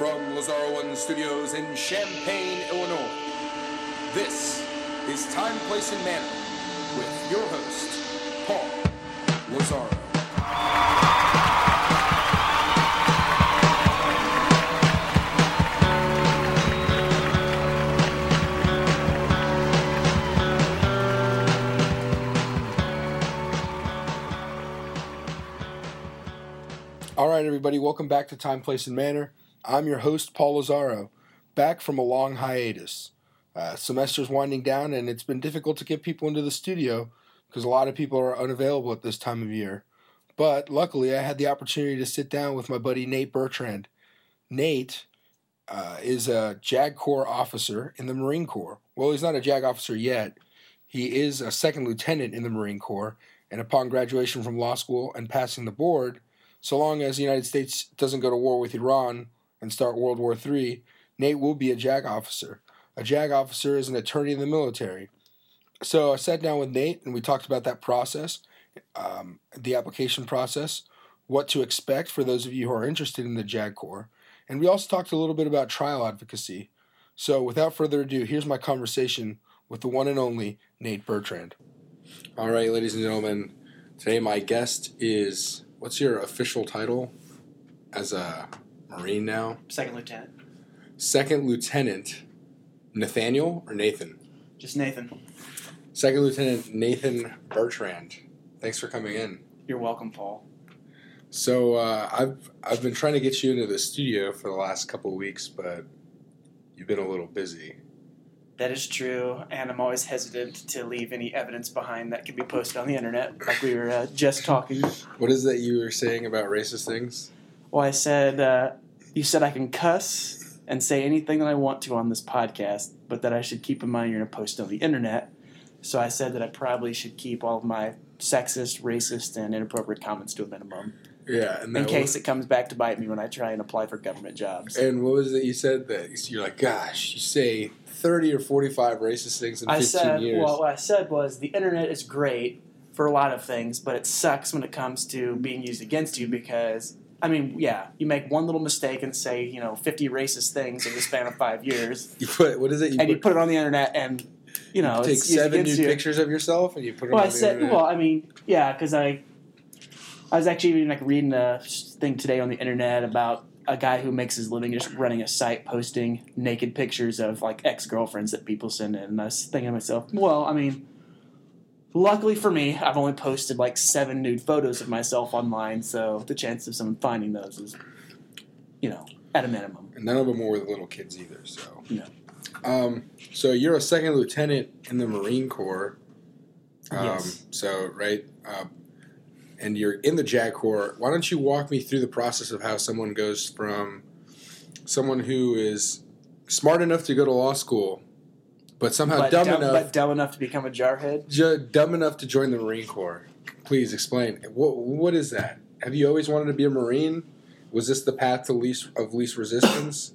From Lazaro One Studios in Champaign, Illinois, this is Time, Place, and Manner with your host, Paul Lazaro. All right, everybody, welcome back to Time, Place, and Manner. I'm your host, Paul Lazaro, back from a long hiatus. Semester's winding down, and it's been difficult to get people into the studio because a lot of people are unavailable at this time of year. But luckily, I had the opportunity to sit down with my buddy Nate Bertrand. Nate is a JAG Corps officer in the Marine Corps. Well, he's not a JAG officer yet. He is a second lieutenant in the Marine Corps, and upon graduation from law school and passing the board, so long as the United States doesn't go to war with Iran and start World War III, Nate will be a JAG officer. A JAG officer is an attorney in the military. So I sat down with Nate and we talked about that process, the application process, what to expect for those of you who are interested in the JAG Corps. And we also talked a little bit about trial advocacy. So without further ado, here's my conversation with the one and only Nate Bertrand. All right, ladies and gentlemen, today my guest is, what's your official title as a Marine now? Second lieutenant. Second Lieutenant Nathaniel or Nathan? Just Nathan. Second Lieutenant Nathan Bertrand. Thanks for coming in. You're welcome, Paul. So I've been trying to get you into the studio for the last couple of weeks, but you've been a little busy. That is true, and I'm always hesitant to leave any evidence behind that could be posted on the internet, like we were just talking. What is that you were saying about racist things? Well, I said, you said I can cuss and say anything that I want to on this podcast, but that I should keep in mind you're going to post on the internet. So I said that I probably should keep all of my sexist, racist, and inappropriate comments to a minimum. Yeah, and in case it comes back to bite me when I try and apply for government jobs. And what was it you said? That you're like, gosh, you say 30 or 45 racist things in 15 years. Well, what I said was the internet is great for a lot of things, but it sucks when it comes to being used against you because, I mean, yeah, you make one little mistake and say, 50 racist things in the span of 5 years. You put, what is it? You put it on the internet and, you take 7 nude pictures of yourself and you put it on the internet? Well, I mean, yeah, because I was actually even reading a thing today on the internet about a guy who makes his living just running a site posting naked pictures of ex-girlfriends that people send in. And I was thinking to myself, well, I mean, luckily for me, I've only posted 7 nude photos of myself online, so the chance of someone finding those is, at a minimum. And none of them were with little kids either, so. No. So you're a second lieutenant in the Marine Corps. Yes. So, right, and you're in the JAG Corps. Why don't you walk me through the process of how someone goes from someone who is smart enough to go to law school, but somehow dumb enough to become a jarhead? Dumb enough to join the Marine Corps. Please explain. What is that? Have you always wanted to be a Marine? Was this the path to least resistance?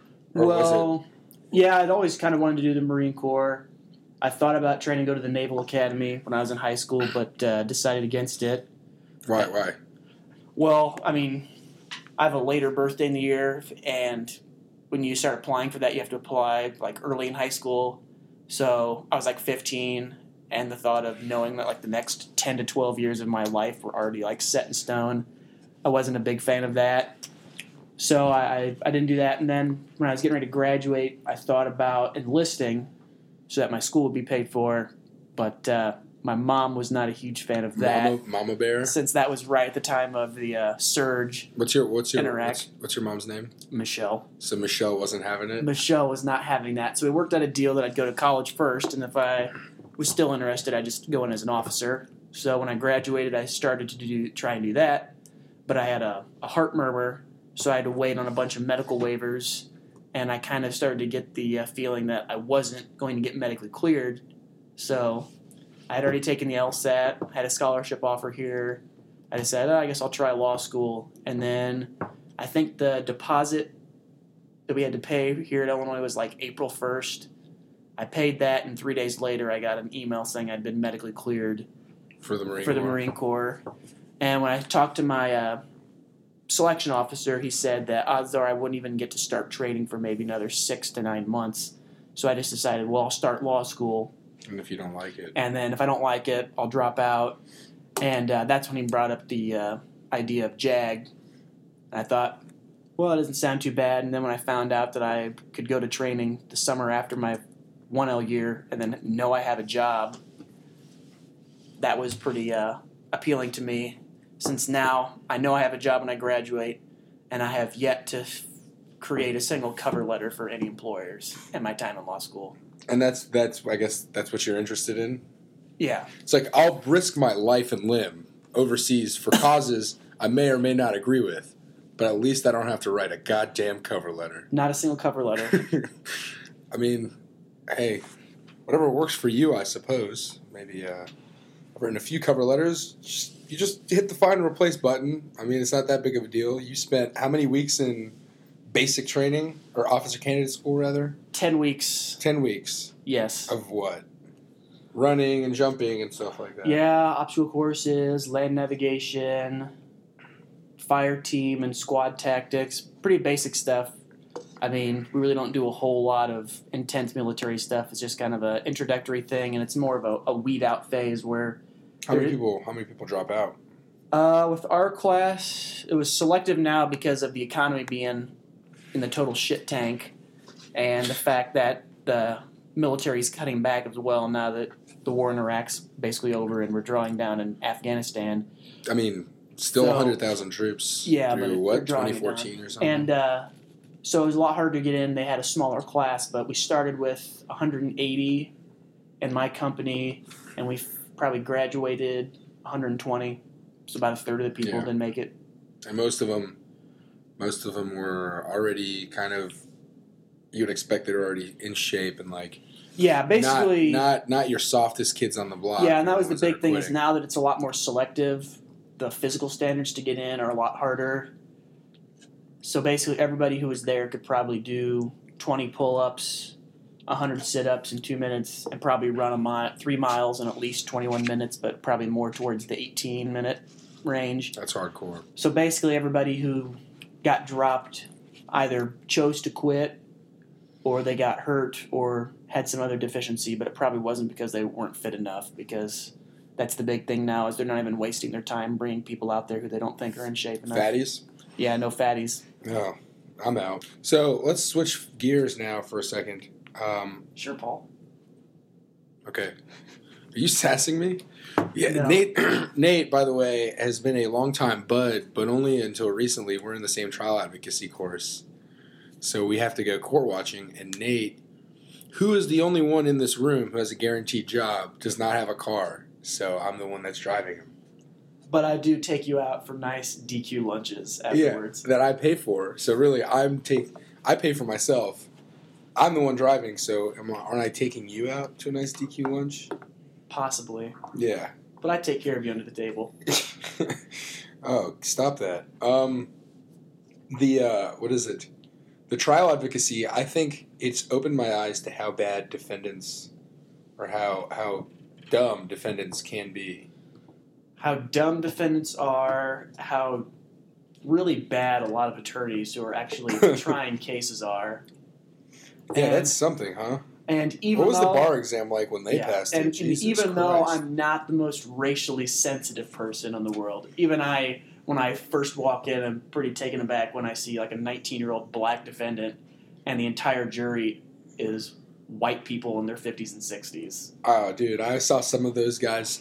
Yeah, I'd always kind of wanted to do the Marine Corps. I thought about trying to go to the Naval Academy when I was in high school, but decided against it. Why? Well, I mean, I have a later birthday in the year, and when you start applying for that, you have to apply early in high school. So I was 15, and the thought of knowing that the next 10 to 12 years of my life were already set in stone, I wasn't a big fan of that. So I didn't do that. And then when I was getting ready to graduate, I thought about enlisting so that my school would be paid for, but my mom was not a huge fan of that. Mama Bear? Since that was right at the time of the surge. What's your mom's name? Michelle. So Michelle wasn't having it? Michelle was not having that. So we worked out a deal that I'd go to college first, and if I was still interested, I'd just go in as an officer. So when I graduated, I started to try and do that, but I had a heart murmur, so I had to wait on a bunch of medical waivers, and I kind of started to get the feeling that I wasn't going to get medically cleared. So I had already taken the LSAT, had a scholarship offer here. I decided, I guess I'll try law school. And then I think the deposit that we had to pay here at Illinois was April 1st. I paid that, and 3 days later I got an email saying I'd been medically cleared for the Marine Corps. And when I talked to my selection officer, he said that odds are I wouldn't even get to start training for maybe another 6 to 9 months. So I just decided, well, I'll start law school. And if you don't like it. And then if I don't like it, I'll drop out. And that's when he brought up the idea of JAG. And I thought, well, it doesn't sound too bad. And then when I found out that I could go to training the summer after my 1L year and then know I have a job, that was pretty appealing to me, since now I know I have a job when I graduate, and I have yet to create a single cover letter for any employers in my time in law school. And that's I guess that's what you're interested in? Yeah. It's like, I'll risk my life and limb overseas for causes I may or may not agree with, but at least I don't have to write a goddamn cover letter. Not a single cover letter. I mean, hey, whatever works for you, I suppose. Maybe I've written a few cover letters. You just hit the find and replace button. I mean, it's not that big of a deal. You spent how many weeks in basic training, or officer candidate school, rather? 10 weeks. 10 weeks. Yes. Of what? Running and jumping and stuff like that. Yeah, obstacle courses, land navigation, fire team and squad tactics. Pretty basic stuff. I mean, we really don't do a whole lot of intense military stuff. It's just kind of an introductory thing, and it's more of a weed out phase where... How many people drop out? With our class, it was selective now because of the economy being in the total shit tank, and the fact that the military's cutting back as well now that the war in Iraq's basically over and we're drawing down in Afghanistan. I mean, still 100,000 troops. Yeah, through but what, 2014 or something? And so it was a lot harder to get in. They had a smaller class, but we started with 180 in my company, and we probably graduated 120. So about a third of the people didn't make it. And most of them were already kind of, you would expect they were already in shape and like. Yeah, basically. Not your softest kids on the block. Yeah, and that was the big thing is now that it's a lot more selective, the physical standards to get in are a lot harder. So basically everybody who was there could probably do 20 pull-ups, 100 sit-ups in 2 minutes, and probably run 3 miles in at least 21 minutes, but probably more towards the 18-minute range. That's hardcore. So basically everybody who got dropped either chose to quit or they got hurt or had some other deficiency, but it probably wasn't because they weren't fit enough, because that's the big thing now is they're not even wasting their time bringing people out there who they don't think are in shape enough. Fatties? Yeah, no fatties. No, I'm out. So let's switch gears now for a second. Sure, Paul. Okay. Are you sassing me? Yeah, No. Nate, by the way, has been a long time bud, but only until recently. We're in the same trial advocacy course. So we have to go court watching, and Nate, who is the only one in this room who has a guaranteed job, does not have a car. So I'm the one that's driving him. But I do take you out for nice DQ lunches afterwards. Yeah, that I pay for. So really, I pay for myself. I'm the one driving, so aren't I taking you out to a nice DQ lunch? Possibly. Yeah. But I take care of you under the table. Oh, stop that. What is it? The trial advocacy, I think it's opened my eyes to how bad defendants, or how dumb defendants can be. How dumb defendants are, how really bad a lot of attorneys who are actually trying cases are. Yeah, And- that's something, huh? And even What was the though, bar exam like when they passed it? and Jesus even though Christ. I'm not the most racially sensitive person in the world, even when I first walk in, I'm pretty taken aback when I see like a 19-year-old black defendant and the entire jury is white people in their 50s and 60s. Oh, dude, I saw some of those guys.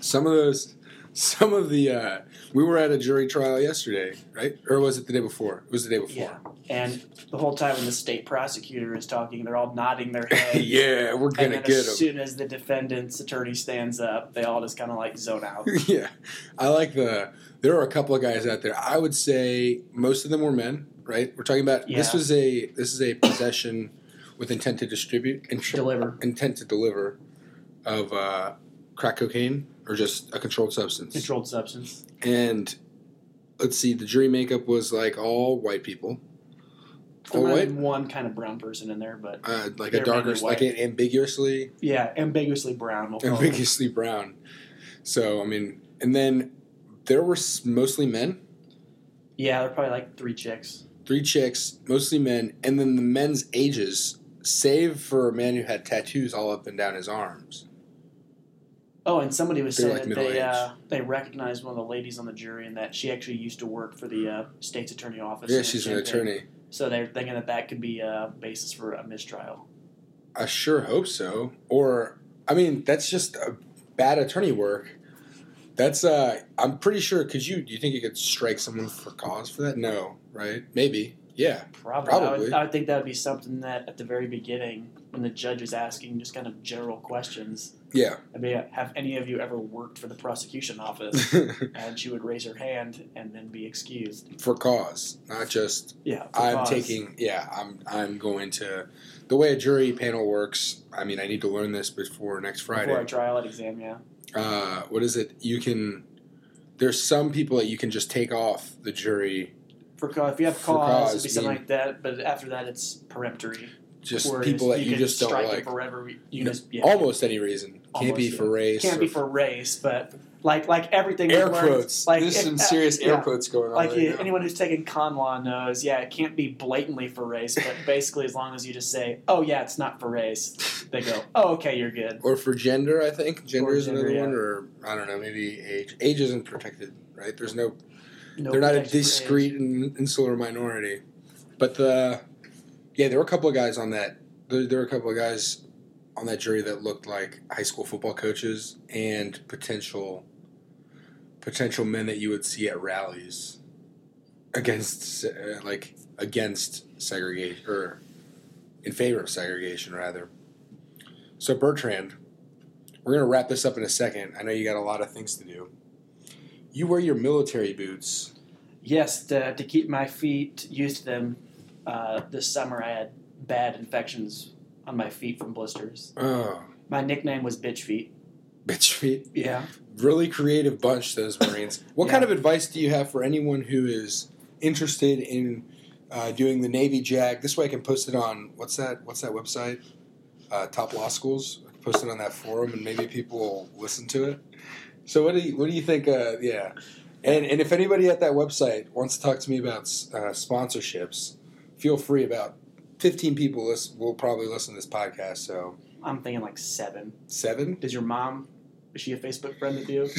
We were at a jury trial yesterday, right? Or was it the day before? It was the day before. Yeah. And the whole time when the state prosecutor is talking, they're all nodding their head. Yeah, we're And gonna then get as them. soon as the defendant's attorney stands up, they all just kind of like zone out. Yeah, I like there are a couple of guys out there. I would say most of them were men, right? We're talking about this is a possession with intent to distribute, intent to deliver of crack cocaine or just a controlled substance. Controlled substance. And let's see, the jury makeup was like all white people. There All might white, have been one kind of brown person in there, but like a they're darker, mainly white. like an ambiguously ambiguously brown. We'll call it. ambiguously brown. So I mean, and then there were mostly men. Yeah, they're probably like 3 chicks. 3 chicks, mostly men, and then the men's ages, save for a man who had tattoos all up and down his arms. Oh, and somebody was They're saying like that middle-aged. they recognized one of the ladies on the jury and that she actually used to work for the state's attorney office. Yeah, in she's an Champaign. attorney. So they're thinking that could be a basis for a mistrial. I sure hope so. Or, I mean, that's just a bad attorney work. That's, I'm pretty sure, because do you think you could strike someone for cause for that? No, right? Maybe. Yeah. Probably. I would think that would be something that at the very beginning, when the judge is asking just kind of general questions, Yeah. I mean, have any of you ever worked for the prosecution office? And she would raise her hand and then be excused. For cause, not just Yeah, I'm going to the way a jury panel works. I mean, I need to learn this before next Friday. Before a trial at exam, yeah. What is it? There's some people that you can just take off the jury. If you have For cause, cause, it'd be something mean- like that. But after that, it's peremptory. Just Whereas people that you can just don't strike them like. for whatever Almost any reason. Can't Almost, be yeah. for race. Can't be for race, but like everything. air we've learned, quotes. Like There's if- some serious yeah. air quotes going on. Like right now. anyone who's taken con law knows, it can't be blatantly for race, but basically as long as you just say, "Oh yeah, it's not for race," they go, "Oh okay, you're good." Or for gender, I think gender Or is gender, another yeah. one, or I don't know, maybe age. Age isn't protected, right? There's no. No They're not a protection for age. discrete and insular minority. But there were a couple of guys on that. There were a couple of guys on that jury that looked like high school football coaches and potential men that you would see at rallies against segregation, or in favor of segregation rather. So Bertrand, we're gonna wrap this up in a second. I know you got a lot of things to do. You wear your military boots. Yes, to keep my feet used to them. This summer I had bad infections on my feet from blisters. Oh, My nickname was Bitch Feet. bitch feet. Yeah. Really creative bunch, those Marines. What kind of advice do you have for anyone who is interested in doing the Navy JAG? This way I can post it on, what's that website? Top Law Schools. I can post it on that forum and maybe people will listen to it. So what do you think? Yeah. And if anybody at that website wants to talk to me about sponsorships, feel free. About 15 people will probably listen to this podcast. So I'm thinking like 7. 7? Is your mom, is she a Facebook friend with you?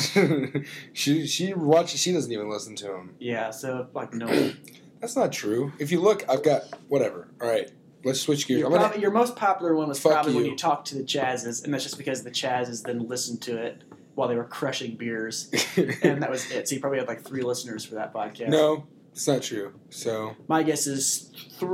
she watches. She doesn't even listen to him. Yeah, so like no. That's not true. If you look, I've got whatever. All right, let's switch gears. Your most popular one was Fuck probably when you. you talked to the Chazzes, and that's just because the Chazzes then listened to it while they were crushing beers, and that was it. So you probably had like 3 listeners for that podcast. No, it's not true. So My guess is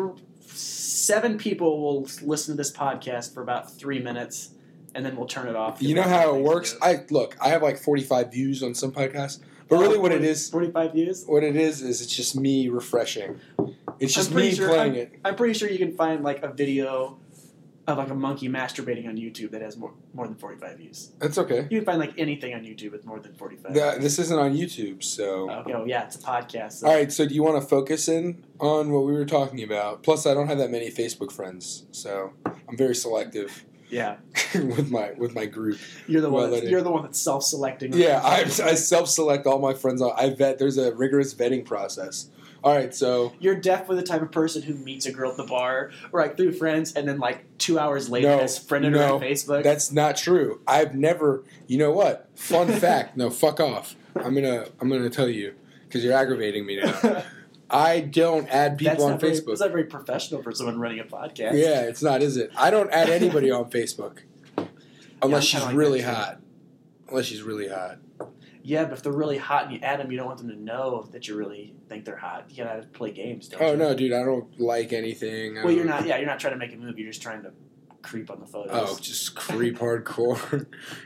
7 people will listen to this podcast for about 3 minutes, and then we'll turn it off. you know how it works. I have like 45 views on some podcasts, but really what it is, 45 views. what it is it's just me refreshing. It's just me playing it. I'm pretty sure you can find like a video of like a monkey masturbating on YouTube that has more than 45 views. That's okay. You can find like anything on YouTube with more than 45 views. This isn't on YouTube, so. Okay, well, yeah, it's a podcast. So. All right, so do you want to focus in on what we were talking about? Plus, I don't have that many Facebook friends, so I'm very selective Yeah, with my group. you're the Well, one. You're the one that's self-selecting. Yeah, I self-select all my friends. I vet. There's a rigorous vetting process. All right, so You're definitely the type of person who meets a girl at the bar, or like through friends, and then like 2 hours later has friended her on Facebook. that's not true. I've never. You know what? Fun fact. No, fuck off. I'm gonna tell you because you're aggravating me now. I don't add people on Facebook. That's not very professional for someone running a podcast. Yeah, it's not, is it? I don't add anybody on Facebook unless I'm she's kinda like really that, too. hot. Unless she's really hot. Yeah, but if they're really hot and you add them, you don't want them to know that you really think they're hot. You gotta play games, don't Oh you? no, dude! I don't like anything. Well, you're not. Yeah, you're not trying to make a move. You're just trying to creep on the photos. Oh, just creep hardcore.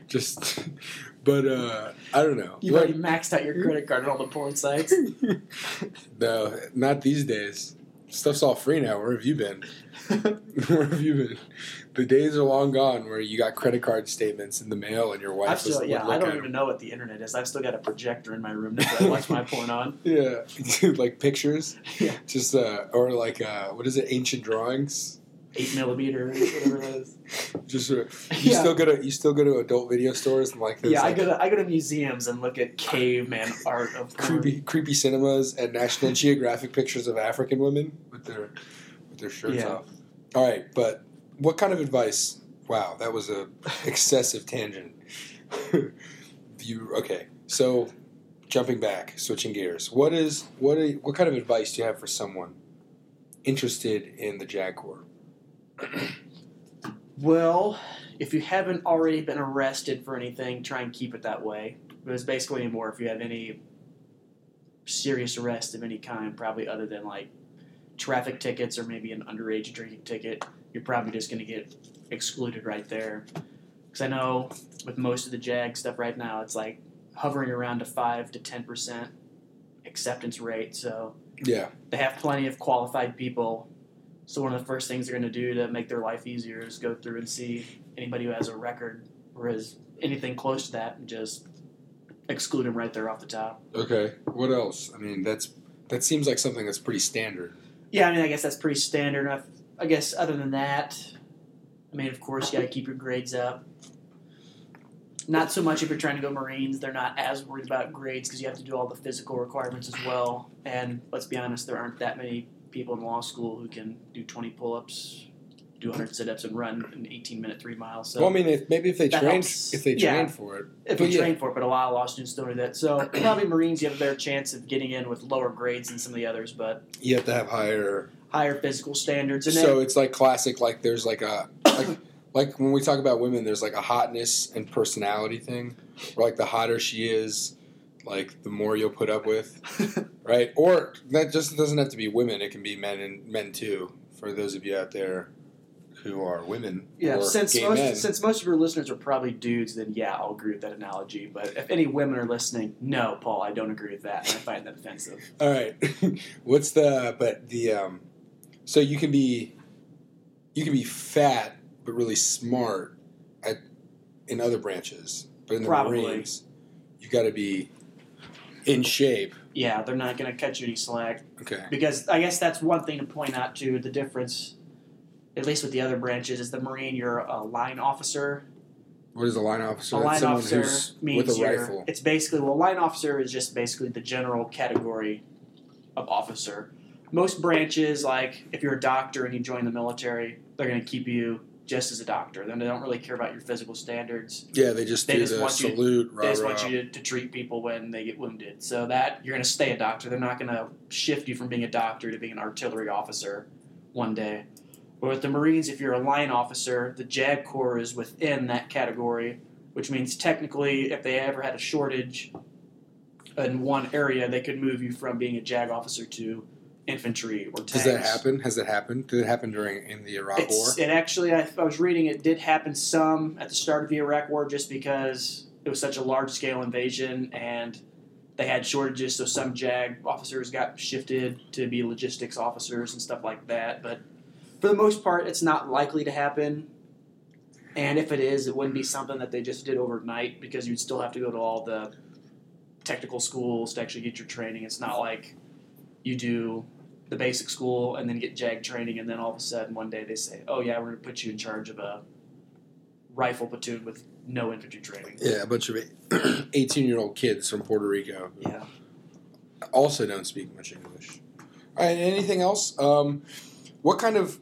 But I don't know. You've already maxed out your credit card on all the porn sites. No, not these days. Stuff's all free now. Where have you been? Where have you been? The days are long gone where you got credit card statements in the mail and your wife would look I at don't them. even know what the internet is. I've still got a projector in my room that I watch my porn on. Yeah, like pictures. Yeah. Just or like what is it? Ancient drawings. 8mm, whatever it is. Just you still go to adult video stores and like I go to museums and look at caveman art of creepy cinemas and National Geographic pictures of African women with their shirts off. All right, but what kind of advice? Wow, that was a excessive tangent. So jumping back, switching gears. What kind of advice do you have for someone interested in the JAG Corps? Well, if you haven't already been arrested for anything, try and keep it that way. But it's basically anymore if you have any serious arrest of any kind, probably other than like traffic tickets or maybe an underage drinking ticket, you're probably just going to get excluded right there. Because I know with most of the JAG stuff right now, it's like hovering around a 5 to 10% acceptance rate. So yeah, they have plenty of qualified people. So one of the first things they're going to do to make their life easier is go through and see anybody who has a record or is anything close to that and just exclude them right there off the top. Okay. What else? I mean, that seems like something that's pretty standard. Yeah, I mean, I guess that's pretty standard. I guess other than that, I mean, of course, you got to keep your grades up. Not so much if you're trying to go Marines. They're not as worried about grades because you have to do all the physical requirements as well. And let's be honest, there aren't that many people in law school who can do 20 pull-ups, do 100 sit-ups, and run an 18-minute 3 miles. So well, I mean, if they train for it. If they train for it, but a lot of law students don't do that. So probably Marines, you have a better chance of getting in with lower grades than some of the others, but you have to have higher physical standards. And so it's like classic, like there's like a like when we talk about women, there's like a hotness and personality thing, where like the hotter she is, like the more you'll put up with, right? Or that just doesn't have to be women; it can be men too. For those of you out there who are women, yeah. Or since men. Most of your listeners are probably dudes, then yeah, I'll agree with that analogy. But if any women are listening, no, Paul, I don't agree with that, and I find that offensive. All right, so you can be fat but really smart in other branches, but in the Marines, you got to be in shape. Yeah, they're not going to cut you any slack. Okay. Because I guess that's one thing to point out too. The difference, at least with the other branches, is the Marine. You're a line officer. What is a line officer? A line officer means with a rifle. It's basically a line officer is just basically the general category of officer. Most branches, like if you're a doctor and you join the military, they're going to keep you just as a doctor. Then they don't really care about your physical standards. Yeah, they just do the salute. They just want you to treat people when they get wounded. So that you're going to stay a doctor. They're not going to shift you from being a doctor to being an artillery officer one day. But with the Marines, if you're a line officer, the JAG Corps is within that category, which means technically if they ever had a shortage in one area, they could move you from being a JAG officer to infantry or tanks. Does that happen? Has that happened? Did it happen in the Iraq War? It actually, I was reading, it did happen some at the start of the Iraq War just because it was such a large-scale invasion and they had shortages, so some JAG officers got shifted to be logistics officers and stuff like that. But for the most part, it's not likely to happen. And if it is, it wouldn't be something that they just did overnight because you'd still have to go to all the technical schools to actually get your training. It's not like you do the basic school and then get JAG training and then all of a sudden one day they say, oh yeah, we're going to put you in charge of a rifle platoon with no infantry training. Yeah, a bunch of 18-year-old kids from Puerto Rico. Yeah. Also don't speak much English. All right, anything else? What's the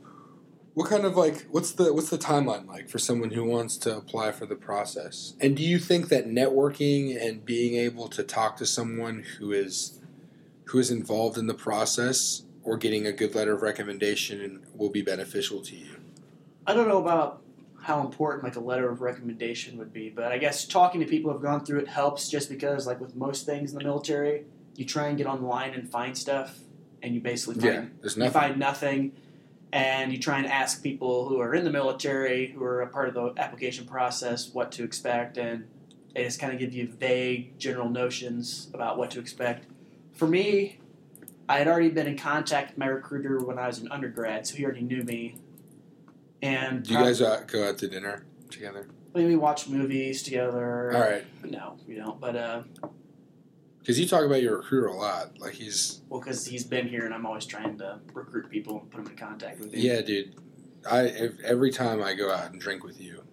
timeline like for someone who wants to apply for the process? And do you think that networking and being able to talk to someone who is involved in the process or getting a good letter of recommendation will be beneficial to you? I don't know about how important like a letter of recommendation would be, but I guess talking to people who have gone through it helps just because like with most things in the military, you try and get online and find stuff and you basically find nothing. And you try and ask people who are in the military, who are a part of the application process, what to expect, and they just kind of give you vague general notions about what to expect. For me, I had already been in contact with my recruiter when I was an undergrad, so he already knew me. And do you guys go out to dinner together? We watch movies together. All right. No, we don't. But because you talk about your recruiter a lot, like because he's been here, and I'm always trying to recruit people and put them in contact with him. Yeah, dude. Every time I go out and drink with you,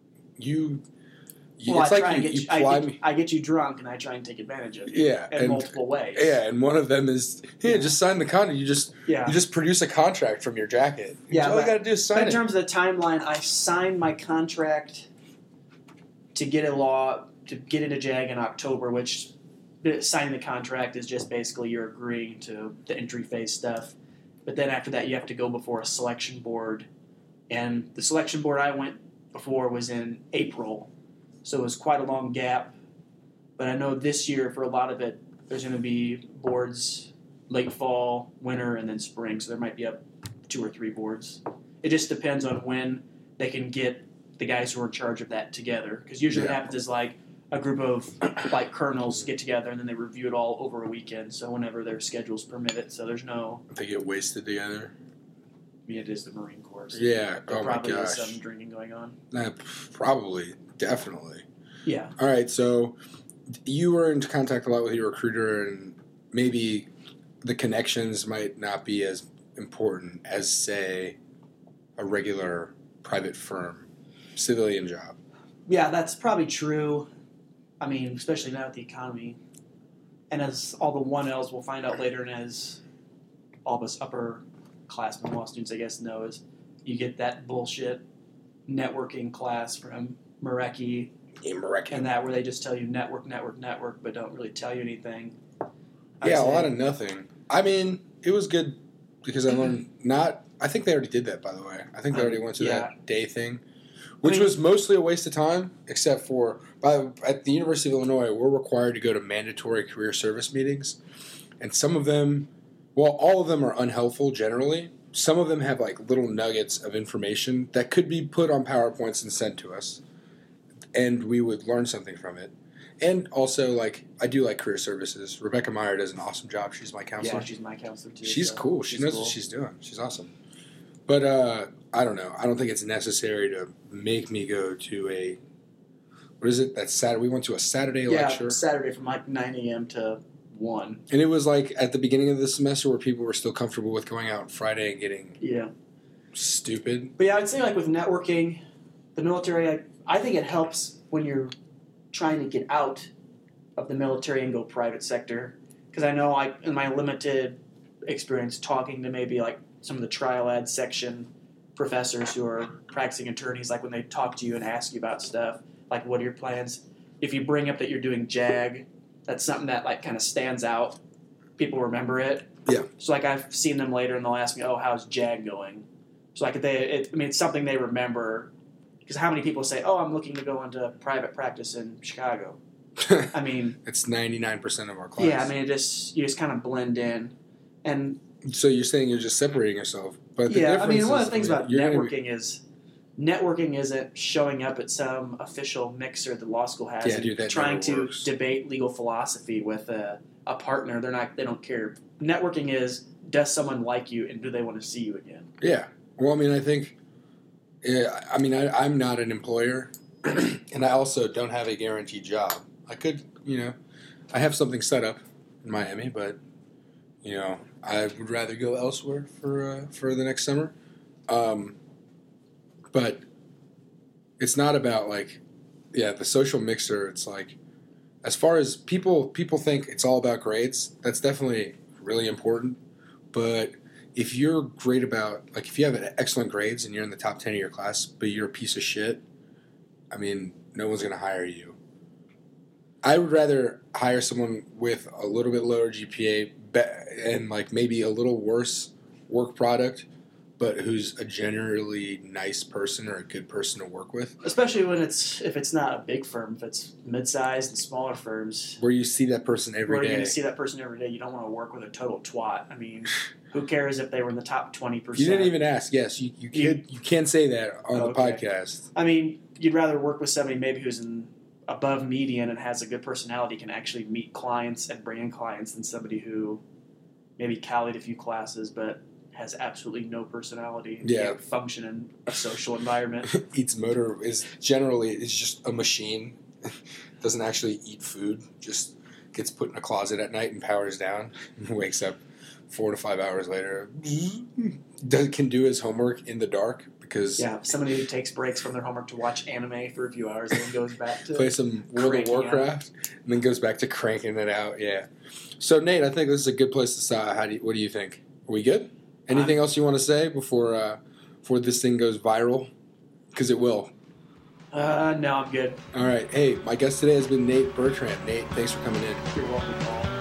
Well, it's I like try and you ply me. I get you drunk, and I try and take advantage of you. Yeah, in multiple ways. Yeah, and one of them is just sign the contract. You just produce a contract from your jacket. Yeah, all you got to do is sign it. In terms of the timeline, I signed my contract to get into JAG in October, which signing the contract is just basically you're agreeing to the entry phase stuff. But then after that, you have to go before a selection board, and the selection board I went before was in April. So it was quite a long gap, but I know this year for a lot of it, there's going to be boards late fall, winter, and then spring. So there might be up 2 or 3 boards. It just depends on when they can get the guys who are in charge of that together. Because usually what happens is like a group of like colonels get together and then they review it all over a weekend. So whenever their schedules permit it. So there's no. They get wasted together. I mean, it is the Marine Corps. So yeah. there probably my gosh. is some drinking going on. Probably. Definitely. Yeah. All right, so you were in contact a lot with your recruiter, and maybe the connections might not be as important as, say, a regular private firm, civilian job. Yeah, that's probably true. I mean, especially now with the economy. And as all the 1Ls we'll find out later, and as all of us upperclassmen, law students, I guess, know, is you get that bullshit networking class from Marecki. Yeah, Marecki. And that where they just tell you network, but don't really tell you anything. A lot of nothing. I mean, it was good because I learned I think they already did that, by the way. I think they already went to that day thing, which was mostly a waste of time, except for at the University of Illinois, we're required to go to mandatory career service meetings. And some of them, all of them are unhelpful generally. Some of them have like little nuggets of information that could be put on PowerPoints and sent to us. And we would learn something from it. And also, I do like career services. Rebecca Meyer does an awesome job. She's my counselor. Yeah, she's my counselor, too. She's cool. She knows what she's doing. She's awesome. But I don't know. I don't think it's necessary to make me go to what is it? That's Saturday. We went to a Saturday lecture. Yeah, Saturday from 9 a.m. to 1. And it was at the beginning of the semester where people were still comfortable with going out Friday and getting stupid. But yeah, I'd say with networking, the military, I think it helps when you're trying to get out of the military and go private sector. Because I know in my limited experience talking to maybe some of the trial ad section professors who are practicing attorneys, when they talk to you and ask you about stuff, what are your plans? If you bring up that you're doing JAG, that's something that kind of stands out. People remember it. Yeah. So I've seen them later and they'll ask me, "Oh, how's JAG going?" So it's something they remember. Because how many people say, "Oh, I'm looking to go into private practice in Chicago"? I mean, it's 99% of our class. Yeah, I mean, you just kind of blend in, and so you're saying you're just separating yourself, but one of the things about networking isn't showing up at some official mixer the law school has and trying to debate legal philosophy with a partner. They don't care. Networking is, does someone like you and do they want to see you again? Yeah. Well, I mean, I think. Yeah, I mean, I'm not an employer, and I also don't have a guaranteed job. I could, I have something set up in Miami, but, I would rather go elsewhere for the next summer. But it's not about the social mixer. It's as far as people think it's all about grades. That's definitely really important, but. If you're great about, if you have excellent grades and you're in the top 10 of your class, but you're a piece of shit, I mean, no one's going to hire you. I would rather hire someone with a little bit lower GPA and maybe a little worse work product, but who's a generally nice person or a good person to work with. Especially if it's not a big firm, if it's mid-sized and smaller firms. Where you see that person every day. Where you're going to see that person every day. You don't want to work with a total twat. I mean... Who cares if they were in the top 20%? You didn't even ask. Yes, you can say that on the podcast. I mean, you'd rather work with somebody maybe who's above median and has a good personality, can actually meet clients and bring in clients, than somebody who maybe tallied a few classes but has absolutely no personality and can't function in a social environment. Eats motor is just a machine. Doesn't actually eat food. Just gets put in a closet at night and powers down and wakes up 4 to 5 hours later, can do his homework in the dark because somebody who takes breaks from their homework to watch anime for a few hours and then goes back to play some World of Warcraft and then goes back to cranking it out. Yeah. So Nate, I think this is a good place to start. What do you think? Are we good? Anything else you want to say before this thing goes viral? Because it will. No, I'm good. All right. Hey, my guest today has been Nate Bertrand. Nate, thanks for coming in. You're welcome, Paul.